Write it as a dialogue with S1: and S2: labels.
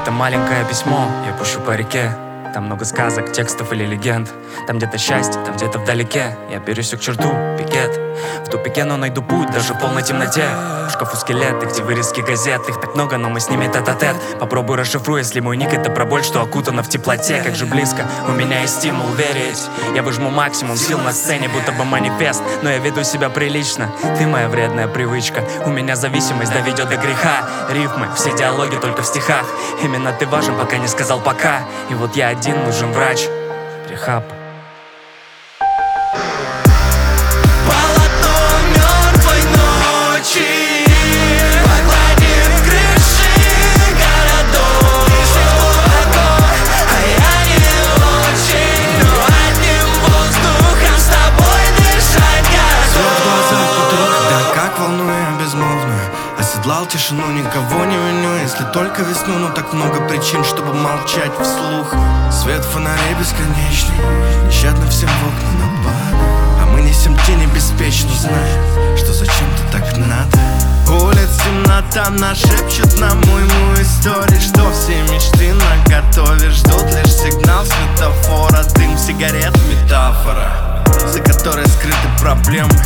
S1: это маленькое письмо я пущу по реке. Там много сказок, текстов или легенд. Там где-то счастье, там где-то вдалеке. Я пересек черту, пикет. В тупике, но найду путь даже в полной темноте. В шкафу скелеты, где вырезки газет. Их так много, но мы с ними тет-а-тет. Попробуй расшифруй, если мой ник это про боль, что окутана в теплоте. Как же близко, у меня есть стимул верить. Я выжму максимум сил на сцене, будто бы манифест. Но я веду себя прилично, ты моя вредная привычка. У меня зависимость доведет до греха. Рифмы, все диалоги только в стихах. Именно ты важен, пока не сказал пока. И вот я один, нужен врач, рехаб.
S2: Оседлал тишину, никого не виню. Если только весну, но так много причин, чтобы молчать вслух. Свет фонарей бесконечный, нещадно всем в окна нападает. А мы несем тени беспечно, зная, что зачем-то так надо. Улиц темнота нашепчет нам мою историю, что все мечты наготове ждут лишь сигнал светофора. Дым сигарет, метафора, за которой скрыты проблемы.